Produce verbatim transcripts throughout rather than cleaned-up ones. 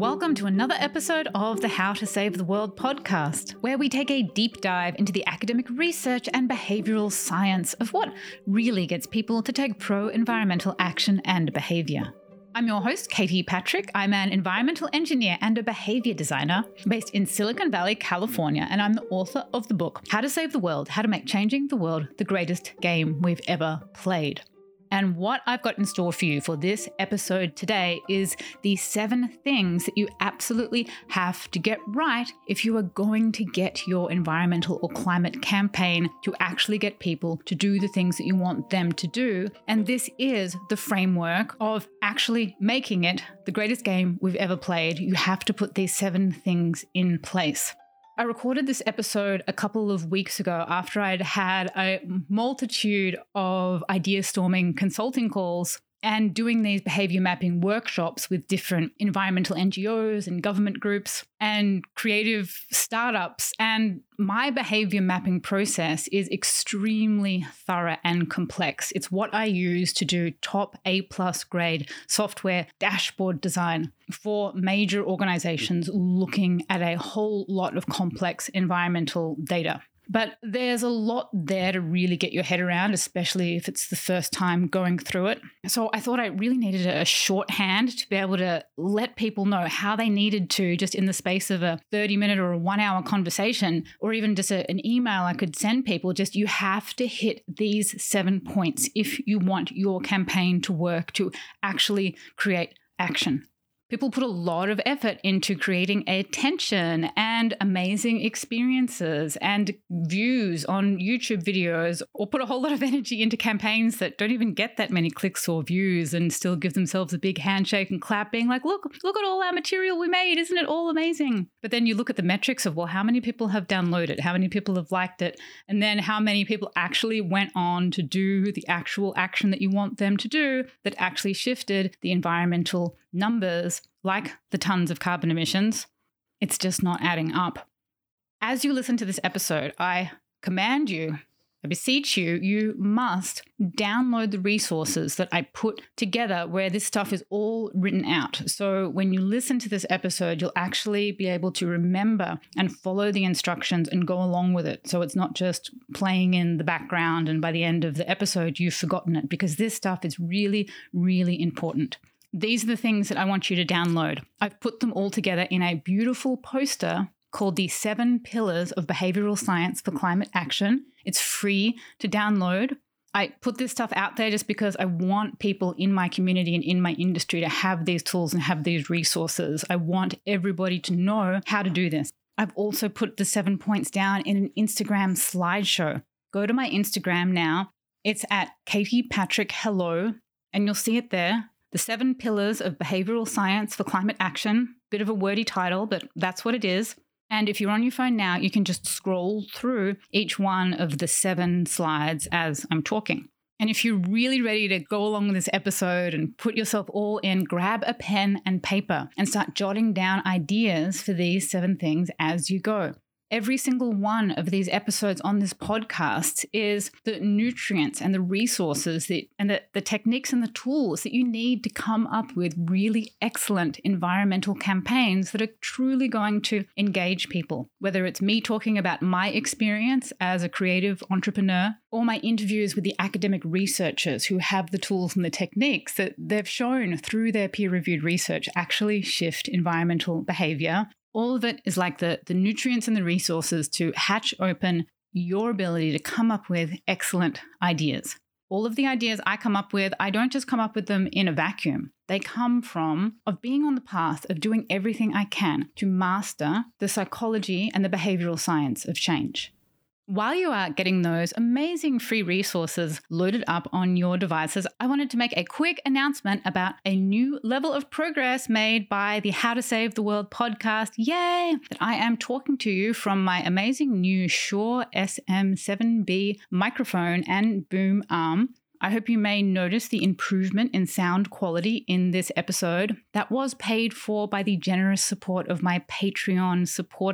Welcome to another episode of the How to Save the World podcast, where we take a deep dive into the academic research and behavioral science of what really gets people to take pro-environmental action and behavior. I'm your host, Katie Patrick. I'm an environmental engineer and a behavior designer based in Silicon Valley, California, and I'm the author of the book, How to Save the World, How to Make Changing the World the Greatest Game We've Ever Played. And what I've got in store for you for this episode today is the seven things that you absolutely have to get right if you are going to get your environmental or climate campaign to actually get people to do the things that you want them to do. And this is the framework of actually making it the greatest game we've ever played. You have to put these seven things in place. I recorded this episode a couple of weeks ago after I'd had a multitude of idea storming consulting calls and doing these behavior mapping workshops with different environmental N G Os and government groups and creative startups. And my behavior mapping process is extremely thorough and complex. It's what I use to do top A plus grade software dashboard design for major organizations looking at a whole lot of complex environmental data. But there's a lot there to really get your head around, especially if it's the first time going through it. So I thought I really needed a shorthand to be able to let people know how they needed to, just in the space of a thirty minute or a one hour conversation, or even just a, an email I could send people, just you have to hit these seven points if you want your campaign to work, to actually create action. People put a lot of effort into creating attention and amazing experiences and views on YouTube videos, or put a whole lot of energy into campaigns that don't even get that many clicks or views and still give themselves a big handshake and clap, being like, look, look at all our material we made. Isn't it all amazing? But then you look at the metrics of, well, how many people have downloaded? How many people have liked it? And then how many people actually went on to do the actual action that you want them to do that actually shifted the environmental numbers, like the tons of carbon emissions. It's just not adding up. As you listen to this episode, I command you, I beseech you, you must download the resources that I put together where this stuff is all written out. So when you listen to this episode, you'll actually be able to remember and follow the instructions and go along with it. So it's not just playing in the background and by the end of the episode, you've forgotten it, because this stuff is really, really important. These are the things that I want you to download. I've put them all together in a beautiful poster called the Seven Pillars of Behavioral Science for Climate Action. It's free to download. I put this stuff out there just because I want people in my community and in my industry to have these tools and have these resources. I want everybody to know how to do this. I've also put the seven points down in an Instagram slideshow. Go to my Instagram now. It's at Katie Patrick Hello, and you'll see it there. The Seven Pillars of Behavioral Science for Climate Action. Bit of a wordy title, but that's what it is. And if you're on your phone now, you can just scroll through each one of the seven slides as I'm talking. And if you're really ready to go along with this episode and put yourself all in, grab a pen and paper and start jotting down ideas for these seven things as you go. Every single one of these episodes on this podcast is the nutrients and the resources that, and the, the techniques and the tools that you need to come up with really excellent environmental campaigns that are truly going to engage people. Whether it's me talking about my experience as a creative entrepreneur, or my interviews with the academic researchers who have the tools and the techniques that they've shown through their peer-reviewed research actually shift environmental behavior. All of it is like the, the nutrients and the resources to hatch open your ability to come up with excellent ideas. All of the ideas I come up with, I don't just come up with them in a vacuum. They come from of being on the path of doing everything I can to master the psychology and the behavioral science of change. While you are getting those amazing free resources loaded up on your devices, I wanted to make a quick announcement about a new level of progress made by the How to Save the World podcast. Yay! That I am talking to you from my amazing new Shure S M seven B microphone and boom arm. I hope you may notice the improvement in sound quality in this episode that was paid for by the generous support of my Patreon supporters.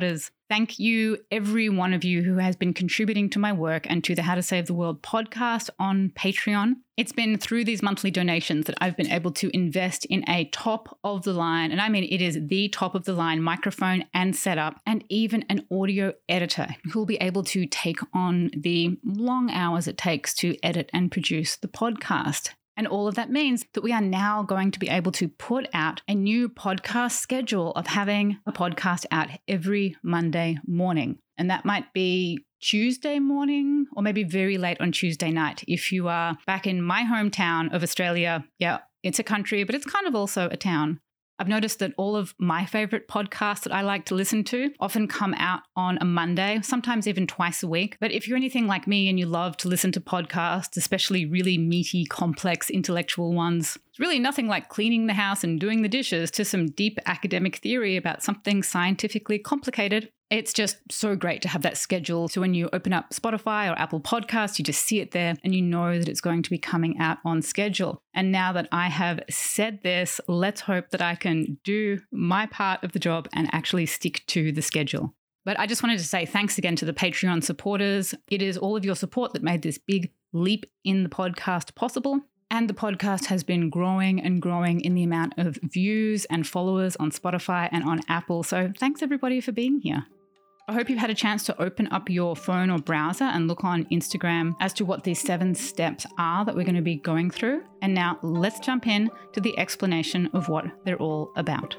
Thank you, every one of you who has been contributing to my work and to the How to Save the World podcast on Patreon. It's been through these monthly donations that I've been able to invest in a top of the line, and I mean it is the top of the line microphone and setup, and even an audio editor who will be able to take on the long hours it takes to edit and produce the podcast. And all of that means that we are now going to be able to put out a new podcast schedule of having a podcast out every Monday morning. And that might be Tuesday morning or maybe very late on Tuesday night. If you are back in my hometown of Australia, yeah, it's a country, but it's kind of also a town. I've noticed that all of my favorite podcasts that I like to listen to often come out on a Monday, sometimes even twice a week. But if you're anything like me and you love to listen to podcasts, especially really meaty, complex, intellectual ones, it's really nothing like cleaning the house and doing the dishes to some deep academic theory about something scientifically complicated. It's just so great to have that schedule. So when you open up Spotify or Apple Podcasts, you just see it there and you know that it's going to be coming out on schedule. And now that I have said this, let's hope that I can do my part of the job and actually stick to the schedule. But I just wanted to say thanks again to the Patreon supporters. It is all of your support that made this big leap in the podcast possible. And the podcast has been growing and growing in the amount of views and followers on Spotify and on Apple. So thanks everybody for being here. I hope you've had a chance to open up your phone or browser and look on Instagram as to what these seven steps are that we're going to be going through. And now let's jump in to the explanation of what they're all about.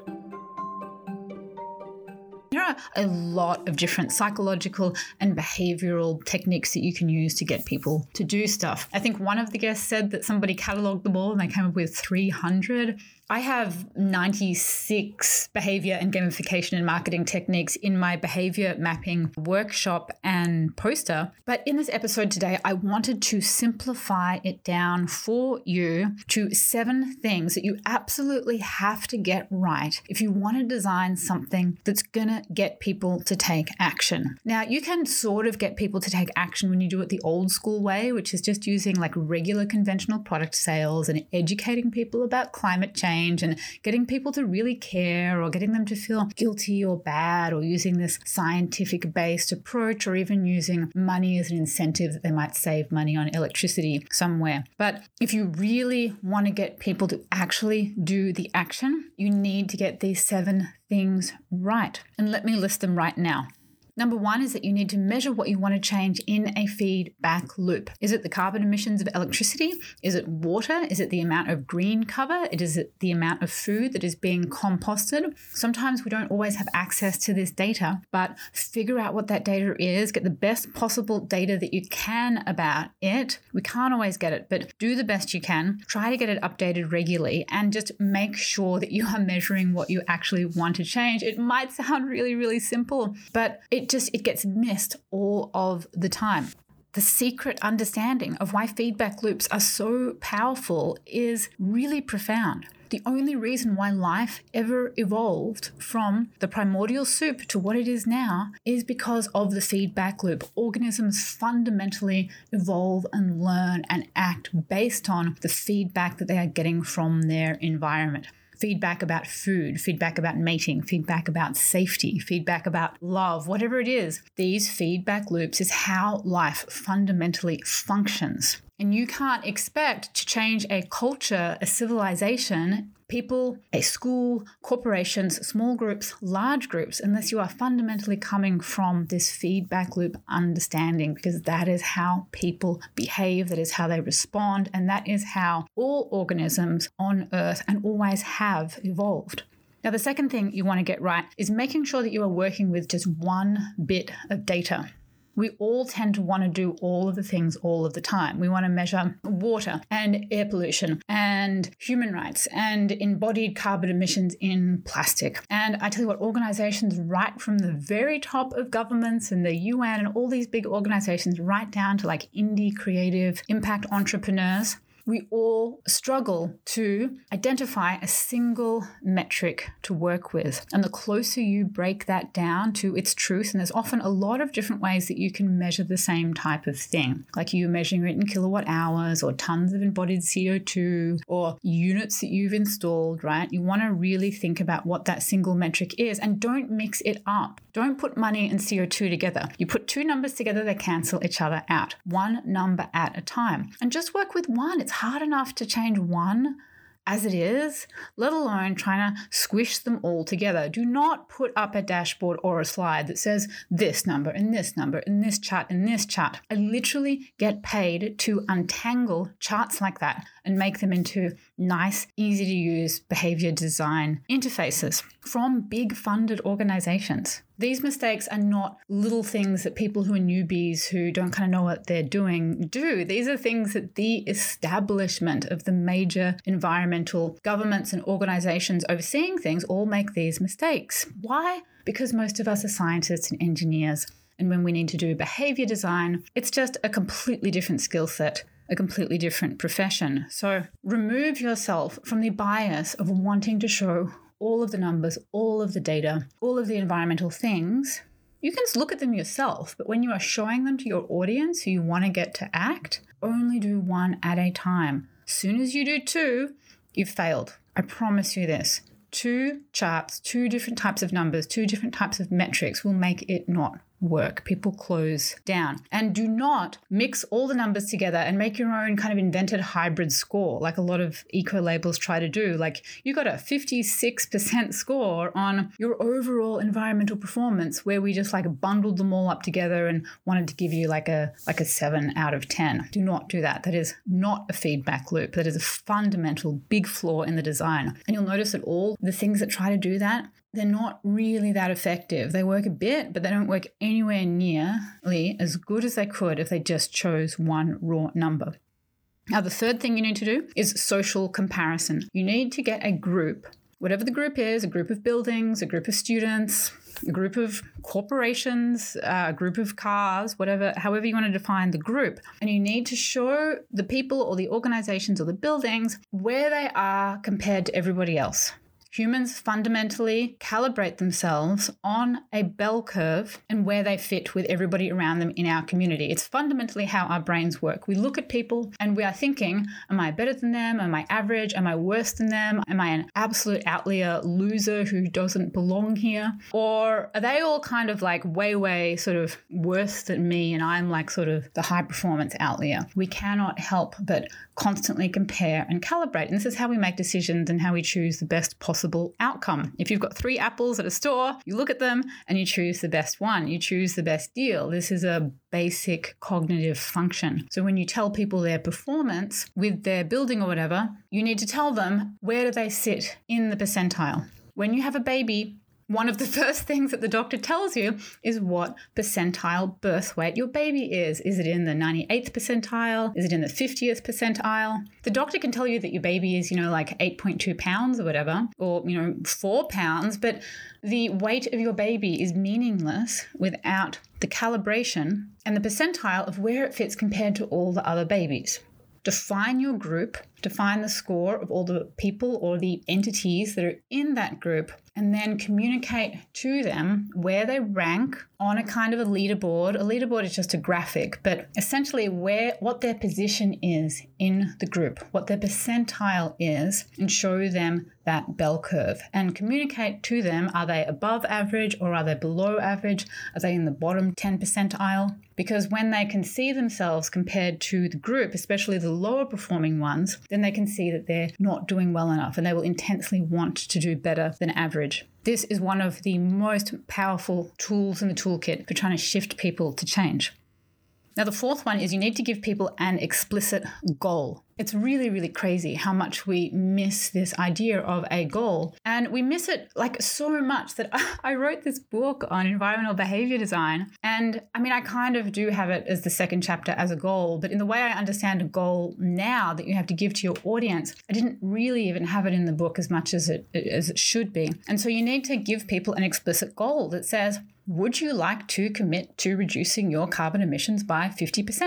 There are a lot of different psychological and behavioral techniques that you can use to get people to do stuff. I think one of the guests said that somebody cataloged them all and they came up with three hundred. I have ninety-six behavior and gamification and marketing techniques in my behavior mapping workshop and poster. But in this episode today, I wanted to simplify it down for you to seven things that you absolutely have to get right if you want to design something that's going to get people to take action. Now, you can sort of get people to take action when you do it the old school way, which is just using like regular conventional product sales and educating people about climate change and getting people to really care, or getting them to feel guilty or bad, or using this scientific-based approach, or even using money as an incentive that they might save money on electricity somewhere. But if you really want to get people to actually do the action, you need to get these seven things right. And let me list them right now. Number one is that you need to measure what you want to change in a feedback loop. Is it the carbon emissions of electricity? Is it water? Is it the amount of green cover? Is it the amount of food that is being composted? Sometimes we don't always have access to this data, but figure out what that data is, get the best possible data that you can about it. We can't always get it, but do the best you can. Try to get it updated regularly and just make sure that you are measuring what you actually want to change. It might sound really, really simple, but it It just, it gets missed all of the time. The secret understanding of why feedback loops are so powerful is really profound. The only reason why life ever evolved from the primordial soup to what it is now is because of the feedback loop. Organisms fundamentally evolve and learn and act based on the feedback that they are getting from their environment. Feedback about food, feedback about mating, feedback about safety, feedback about love, whatever it is. These feedback loops is how life fundamentally functions. And you can't expect to change a culture, a civilization, people, a school, corporations, small groups, large groups, unless you are fundamentally coming from this feedback loop understanding, because that is how people behave, that is how they respond, and that is how all organisms on Earth and always have evolved. Now, the second thing you want to get right is making sure that you are working with just one bit of data. We all tend to want to do all of the things all of the time. We want to measure water and air pollution and human rights and embodied carbon emissions in plastic. And I tell you what, organizations right from the very top of governments and the U N and all these big organizations right down to like indie creative impact entrepreneurs, we all struggle to identify a single metric to work with. And the closer you break that down to its truth, and there's often a lot of different ways that you can measure the same type of thing, like you measuring it in kilowatt hours or tons of embodied C O two or units that you've installed, right? You want to really think about what that single metric is and don't mix it up. Don't put money and C O two together. You put two numbers together, they cancel each other out. One number at a time. And just work with one. It's hard enough to change one as it is, let alone trying to squish them all together. Do not put up a dashboard or a slide that says this number and this number and this chart and this chart. I literally get paid to untangle charts like that and make them into nice, easy to use behavior design interfaces from big funded organizations. These mistakes are not little things that people who are newbies who don't kind of know what they're doing do. These are things that the establishment of the major environmental governments and organizations overseeing things all make these mistakes. Why? Because most of us are scientists and engineers. And when we need to do behavior design, it's just a completely different skill set, a completely different profession. So remove yourself from the bias of wanting to show all of the numbers, all of the data, all of the environmental things. You can look at them yourself, but when you are showing them to your audience who you want to get to act, only do one at a time. As soon as you do two, you've failed. I promise you this. Two charts, two different types of numbers, two different types of metrics will make it not work. People close down. And do not mix all the numbers together and make your own kind of invented hybrid score like a lot of eco labels try to do. Like you got a fifty-six percent score on your overall environmental performance where we just like bundled them all up together and wanted to give you like a like a seven out of ten. Do not do that. That is not a feedback loop. That is a fundamental big flaw in the design. And you'll notice that all the things that try to do that, they're not really that effective. They work a bit, but they don't work anywhere nearly as good as they could if they just chose one raw number. Now, the third thing you need to do is social comparison. You need to get a group, whatever the group is, a group of buildings, a group of students, a group of corporations, uh, a group of cars, whatever, however you want to define the group. And you need to show the people or the organizations or the buildings where they are compared to everybody else. Humans fundamentally calibrate themselves on a bell curve and where they fit with everybody around them in our community. It's fundamentally how our brains work. We look at people and we are thinking, am I better than them? Am I average? Am I worse than them? Am I an absolute outlier loser who doesn't belong here? Or are they all kind of like way, way sort of worse than me and I'm like sort of the high performance outlier? We cannot help but constantly compare and calibrate. And this is how we make decisions and how we choose the best possible outcome. If you've got three apples at a store, you look at them and you choose the best one. You choose the best deal. This is a basic cognitive function. So when you tell people their performance with their building or whatever, you need to tell them where do they sit in the percentile. When you have a baby, one of the first things that the doctor tells you is what percentile birth weight your baby is. Is it in the ninety-eighth percentile? Is it in the fiftieth percentile? The doctor can tell you that your baby is, you know, like eight point two pounds or whatever, or, you know, four pounds, but the weight of your baby is meaningless without the calibration and the percentile of where it fits compared to all the other babies. Define your group, define the score of all the people or the entities that are in that group, and then communicate to them where they rank on a kind of a leaderboard. A leaderboard is just a graphic, but essentially where what their position is in the group, what their percentile is, and show them that bell curve and communicate to them, are they above average or are they below average? Are they in the bottom ten percentile? Because when they can see themselves compared to the group, especially the lower performing ones, then they can see that they're not doing well enough and they will intensely want to do better than average. This is one of the most powerful tools in the toolkit for trying to shift people to change. Now, the fourth one is you need to give people an explicit goal. It's really, really crazy how much we miss this idea of a goal. And we miss it like so much that I wrote this book on environmental behavior design. And I mean, I kind of do have it as the second chapter as a goal, but in the way I understand a goal now that you have to give to your audience, I didn't really even have it in the book as much as it, as it should be. And so you need to give people an explicit goal that says, would you like to commit to reducing your carbon emissions by fifty percent?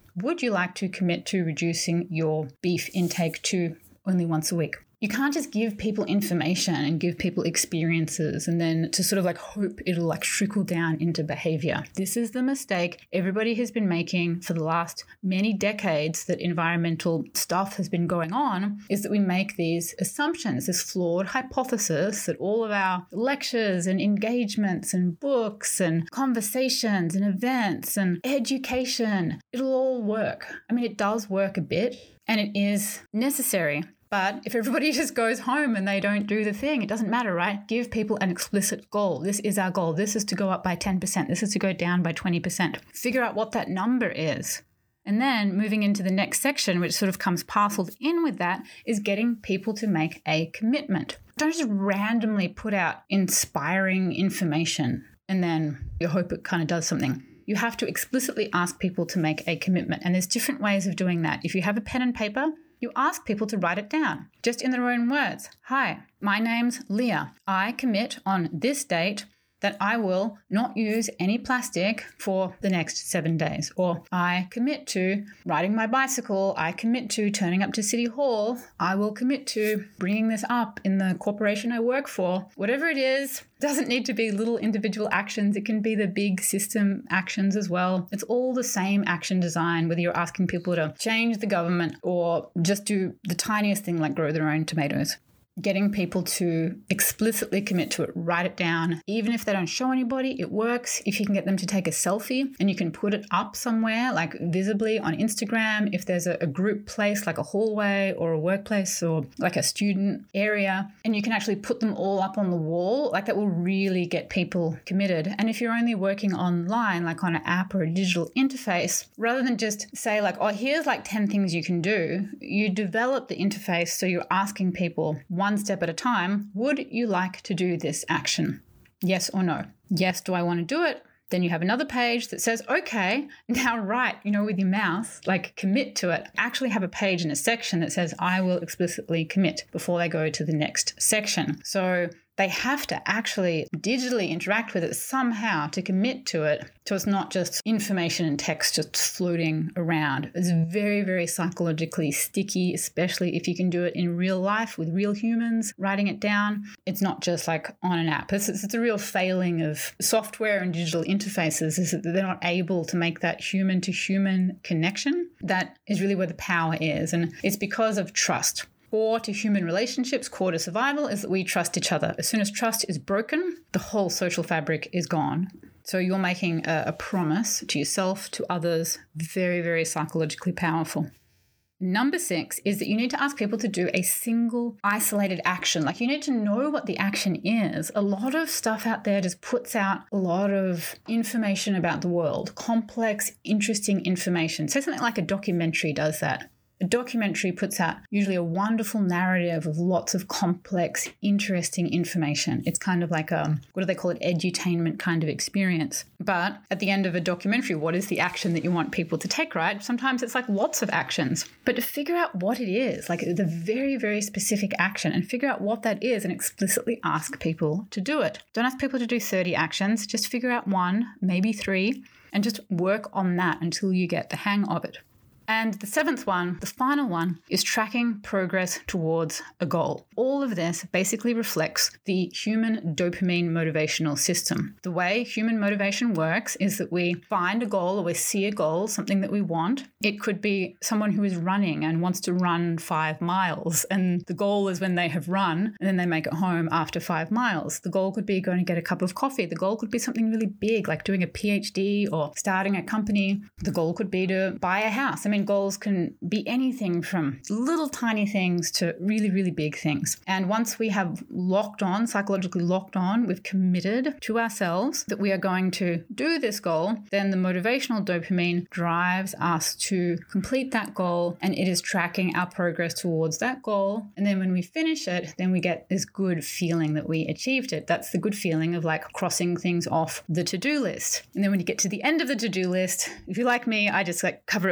would you like to commit to reducing your beef intake to only once a week? You can't just give people information and give people experiences and then to sort of like hope it'll like trickle down into behavior. This is the mistake everybody has been making for the last many decades that environmental stuff has been going on, is that we make these assumptions, this flawed hypothesis that all of our lectures and engagements and books and conversations and events and education, it'll all work. I mean, it does work a bit and it is necessary. But if everybody just goes home and they don't do the thing, it doesn't matter, right? Give people an explicit goal. This is our goal. This is to go up by ten percent. This is to go down by twenty percent. Figure out what that number is. And then moving into the next section, which sort of comes parceled in with that, is getting people to make a commitment. Don't just randomly put out inspiring information and then you hope it kind of does something. You have to explicitly ask people to make a commitment. And there's different ways of doing that. If you have a pen and paper, you ask people to write it down, just in their own words. Hi, my name's Leah. I commit on this date that I will not use any plastic for the next seven days. Or I commit to riding my bicycle. I commit to turning up to City Hall. I will commit to bringing this up in the corporation I work for. Whatever it is, doesn't need to be little individual actions. It can be the big system actions as well. It's all the same action design, whether you're asking people to change the government or just do the tiniest thing like grow their own tomatoes. Getting people to explicitly commit to it, write it down. Even if they don't show anybody, it works. If you can get them to take a selfie and you can put it up somewhere, like visibly on Instagram, if there's a, a group place like a hallway or a workplace or like a student area, and you can actually put them all up on the wall, like that will really get people committed. And if you're only working online, like on an app or a digital interface, rather than just say like, oh, here's like ten things you can do, you develop the interface so you're asking people one step at a time, would you like to do this action? Yes or no? Yes, do I want to do it? Then you have another page that says, okay, now write, you know, with your mouse, like commit to it. Actually have a page in a section that says, I will explicitly commit before they go to the next section. So they have to actually digitally interact with it somehow to commit to it. So it's not just information and text just floating around. It's very, very psychologically sticky, especially if you can do it in real life with real humans, writing it down. It's not just like on an app. It's, it's a real failing of software and digital interfaces is that they're not able to make that human-to-human connection. That is really where the power is. And it's because of trust. Core to human relationships, core to survival, is that we trust each other. As soon as trust is broken, the whole social fabric is gone. So you're making a, a promise to yourself, to others, very, very psychologically powerful. Number six is that you need to ask people to do a single isolated action. Like you need to know what the action is. A lot of stuff out there just puts out a lot of information about the world, complex, interesting information. Say something like a documentary does that. A documentary puts out usually a wonderful narrative of lots of complex, interesting information. It's kind of like a, what do they call it, edutainment kind of experience. But at the end of a documentary, what is the action that you want people to take, right? Sometimes it's like lots of actions. But to figure out what it is, like the very, very specific action, and figure out what that is and explicitly ask people to do it. Don't ask people to do thirty actions. Just figure out one, maybe three, and just work on that until you get the hang of it. And the seventh one, the final one, is tracking progress towards a goal. All of this basically reflects the human dopamine motivational system. The way human motivation works is that we find a goal or we see a goal, something that we want. It could be someone who is running and wants to run five miles. And the goal is when they have run and then they make it home after five miles. The goal could be going to get a cup of coffee. The goal could be something really big, like doing a P H D or starting a company. The goal could be to buy a house. I mean, goals can be anything from little tiny things to really, really big things. And once we have locked on, psychologically locked on, we've committed to ourselves that we are going to do this goal, then the motivational dopamine drives us to complete that goal, and it is tracking our progress towards that goal. And then when we finish it, then we get this good feeling that we achieved it. That's the good feeling of like crossing things off the to-do list. And then when you get to the end of the to-do list, if you're like me, I just like cover it with smiley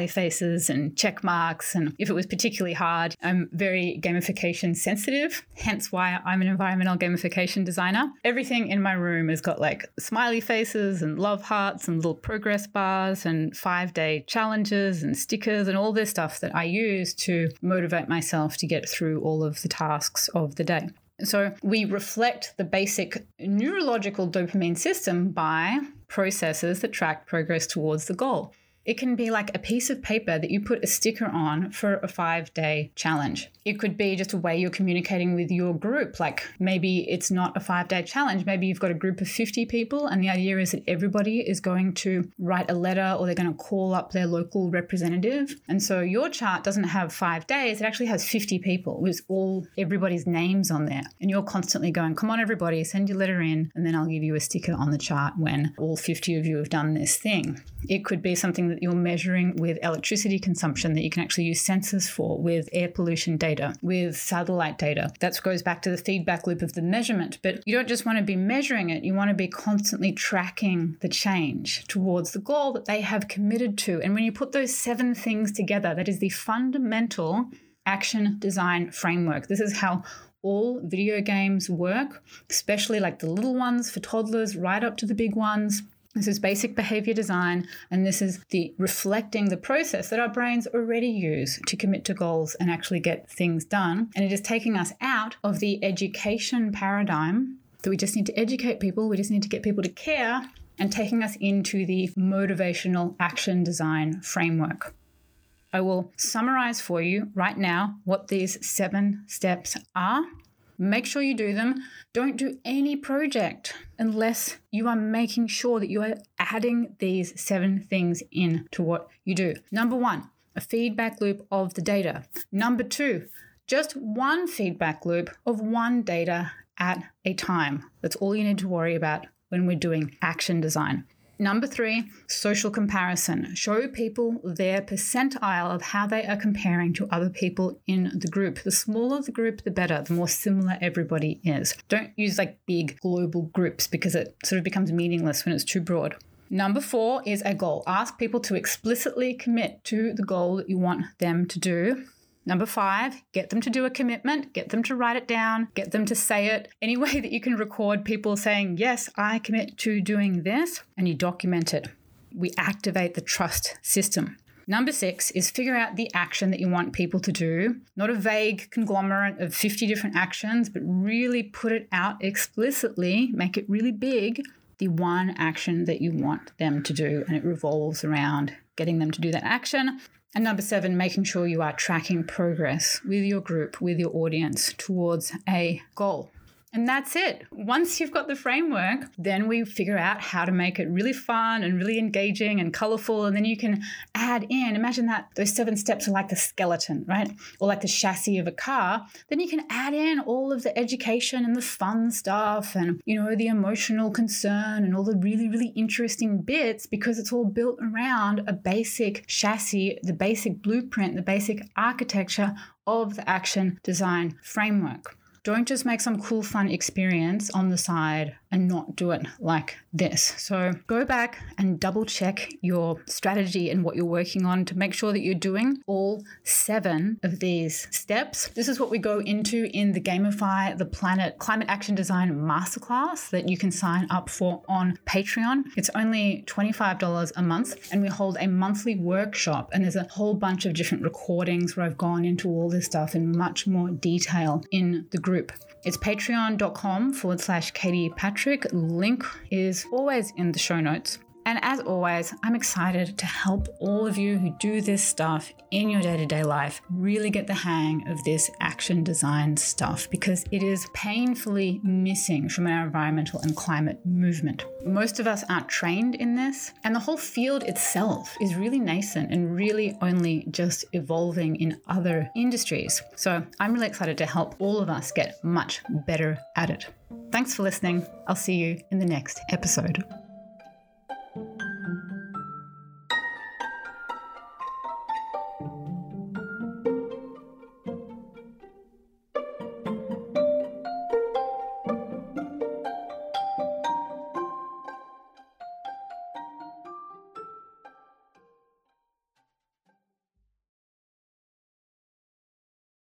smiley faces and check marks. And if it was particularly hard, I'm very gamification sensitive, hence why I'm an environmental gamification designer. Everything in my room has got like smiley faces and love hearts and little progress bars and five-day challenges and stickers and all this stuff that I use to motivate myself to get through all of the tasks of the day. So we reflect the basic neurological dopamine system by processes that track progress towards the goal. It can be like a piece of paper that you put a sticker on for a five-day challenge. It could be just a way you're communicating with your group. Like maybe it's not a five-day challenge. Maybe you've got a group of fifty people and the idea is that everybody is going to write a letter or they're going to call up their local representative. And so your chart doesn't have five days. It actually has fifty people with all everybody's names on there. And you're constantly going, come on, everybody, send your letter in. And then I'll give you a sticker on the chart when all fifty of you have done this thing. It could be something that you're measuring with electricity consumption that you can actually use sensors for, with air pollution data, with satellite data. That goes back to the feedback loop of the measurement. But you don't just want to be measuring it. You want to be constantly tracking the change towards the goal that they have committed to. And when you put those seven things together, that is the fundamental action design framework. This is how all video games work, especially like the little ones for toddlers right up to the big ones. This is basic behavior design, and this is the reflecting the process that our brains already use to commit to goals and actually get things done. And it is taking us out of the education paradigm that we just need to educate people, we just need to get people to care, and taking us into the motivational action design framework. I will summarize for you right now what these seven steps are. Make sure you do them. Don't do any project unless you are making sure that you are adding these seven things in to what you do. Number one, a feedback loop of the data. Number two, just one feedback loop of one data at a time. That's all you need to worry about when we're doing action design. Number three, social comparison. Show people their percentile of how they are comparing to other people in the group. The smaller the group, the better, the more similar everybody is. Don't use like big global groups because it sort of becomes meaningless when it's too broad. Number four is a goal. Ask people to explicitly commit to the goal that you want them to do. Number five, get them to do a commitment, get them to write it down, get them to say it. Any way that you can record people saying, yes, I commit to doing this, and you document it. We activate the trust system. Number six is figure out the action that you want people to do, not a vague conglomerate of fifty different actions, but really put it out explicitly, make it really big, the one action that you want them to do, and it revolves around getting them to do that action. And number seven, making sure you are tracking progress with your group, with your audience towards a goal. And that's it. Once you've got the framework, then we figure out how to make it really fun and really engaging and colorful. And then you can add in, imagine that those seven steps are like the skeleton, right? Or like the chassis of a car. Then you can add in all of the education and the fun stuff and, you know, the emotional concern and all the really, really interesting bits because it's all built around a basic chassis, the basic blueprint, the basic architecture of the action design framework. Don't just make some cool, fun experience on the side and not do it like this. So go back and double check your strategy and what you're working on to make sure that you're doing all seven of these steps. This is what we go into in the Gamify the Planet Climate Action Design Masterclass that you can sign up for on Patreon. It's only twenty-five dollars a month, and we hold a monthly workshop, and there's a whole bunch of different recordings where I've gone into all this stuff in much more detail in the group. It's patreon.com forward slash Katie Patrick. Link is always in the show notes. And as always, I'm excited to help all of you who do this stuff in your day-to-day life really get the hang of this action design stuff because it is painfully missing from our environmental and climate movement. Most of us aren't trained in this, and the whole field itself is really nascent and really only just evolving in other industries. So I'm really excited to help all of us get much better at it. Thanks for listening. I'll see you in the next episode.